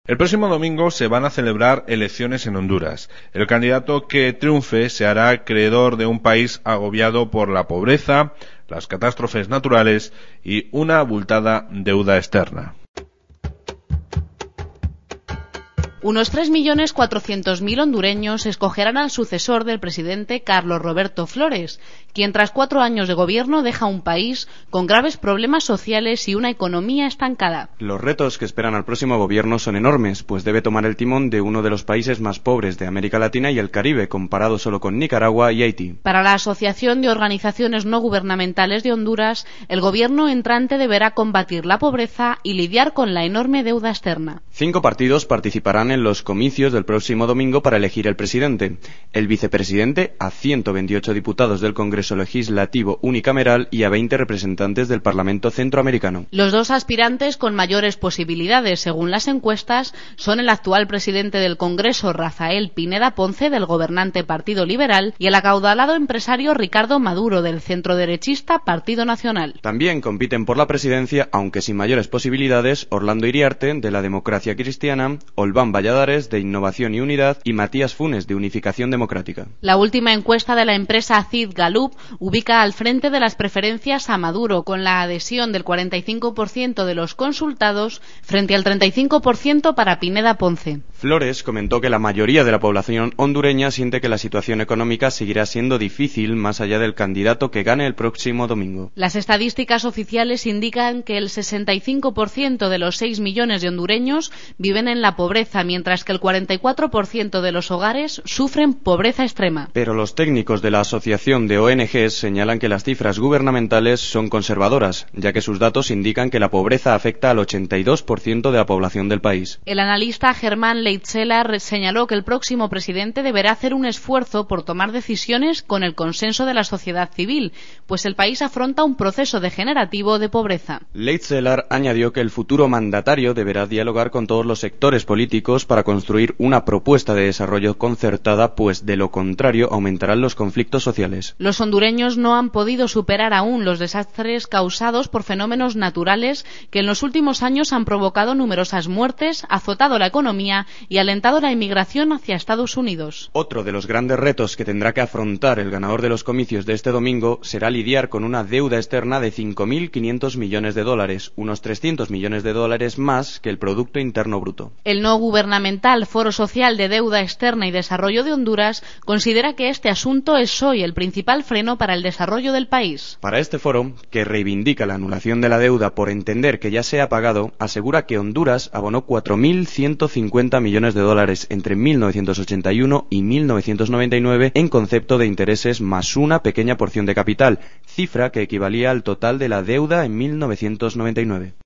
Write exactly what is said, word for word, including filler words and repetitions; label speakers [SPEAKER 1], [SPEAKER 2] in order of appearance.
[SPEAKER 1] El próximo domingo se van a celebrar elecciones en Honduras. El candidato que triunfe se hará acreedor de un país agobiado por la pobreza, las catástrofes naturales y una abultada deuda externa.
[SPEAKER 2] Unos tres millones cuatrocientos mil hondureños escogerán al sucesor del presidente Carlos Roberto Flores, quien tras cuatro años de gobierno deja un país con graves problemas sociales y una economía estancada.
[SPEAKER 3] Los retos que esperan al próximo gobierno son enormes, pues debe tomar el timón de uno de los países más pobres de América Latina y el Caribe, comparado solo con Nicaragua y Haití.
[SPEAKER 2] Para la Asociación de Organizaciones No Gubernamentales de Honduras, el gobierno entrante deberá combatir la pobreza y lidiar con la enorme deuda externa.
[SPEAKER 3] Cinco partidos participarán en los comicios del próximo domingo para elegir el presidente, el vicepresidente, a ciento veintiocho diputados del Congreso Legislativo unicameral y a veinte representantes del Parlamento Centroamericano.
[SPEAKER 2] Los dos aspirantes con mayores posibilidades, según las encuestas, son el actual presidente del Congreso, Rafael Pineda Ponce, del gobernante Partido Liberal, y el acaudalado empresario Ricardo Maduro, del centroderechista Partido Nacional.
[SPEAKER 3] También compiten por la presidencia, aunque sin mayores posibilidades, Orlando Iriarte, de la Democracia Cristiana, Olván Valladares, de Innovación y Unidad, y Matías Funes, de Unificación Democrática.
[SPEAKER 2] La última encuesta de la empresa Cid Gallup ubica al frente de las preferencias a Maduro, con la adhesión del cuarenta y cinco por ciento de los consultados frente al treinta y cinco por ciento para Pineda Ponce.
[SPEAKER 3] Flores comentó que la mayoría de la población hondureña siente que la situación económica seguirá siendo difícil más allá del candidato que gane el próximo domingo.
[SPEAKER 2] Las estadísticas oficiales indican que el sesenta y cinco por ciento de los seis millones de hondureños viven en la pobreza, mientras que el cuarenta y cuatro por ciento de los hogares sufren pobreza extrema.
[SPEAKER 3] Pero los técnicos de la Asociación de O N Ges señalan que las cifras gubernamentales son conservadoras, ya que sus datos indican que la pobreza afecta al ochenta y dos por ciento de la población del país.
[SPEAKER 2] El analista Germán Leitzeler señaló que el próximo presidente deberá hacer un esfuerzo por tomar decisiones con el consenso de la sociedad civil, pues el país afronta un proceso degenerativo de pobreza.
[SPEAKER 3] Leitzeler añadió que el futuro mandatario deberá dialogar con todos los sectores políticos para construir una propuesta de desarrollo concertada, pues de lo contrario aumentarán los conflictos sociales.
[SPEAKER 2] Los hondureños no han podido superar aún los desastres causados por fenómenos naturales que en los últimos años han provocado numerosas muertes, azotado la economía y alentado la inmigración hacia Estados Unidos.
[SPEAKER 3] Otro de los grandes retos que tendrá que afrontar el ganador de los comicios de este domingo será lidiar con una deuda externa de cinco mil quinientos millones de dólares, unos trescientos millones de dólares más que el Producto Interno Bruto.
[SPEAKER 2] El no gubernamental Foro Social de Deuda Externa y Desarrollo de Honduras considera que este asunto es hoy el principal freno para el desarrollo del país.
[SPEAKER 3] Para este foro, que reivindica la anulación de la deuda por entender que ya se ha pagado, asegura que Honduras abonó cuatro mil ciento cincuenta millones de dólares entre mil novecientos ochenta y uno y mil novecientos noventa y nueve en concepto de intereses más una pequeña porción de capital, cifra que equivalía al total de la deuda en mil novecientos noventa y nueve.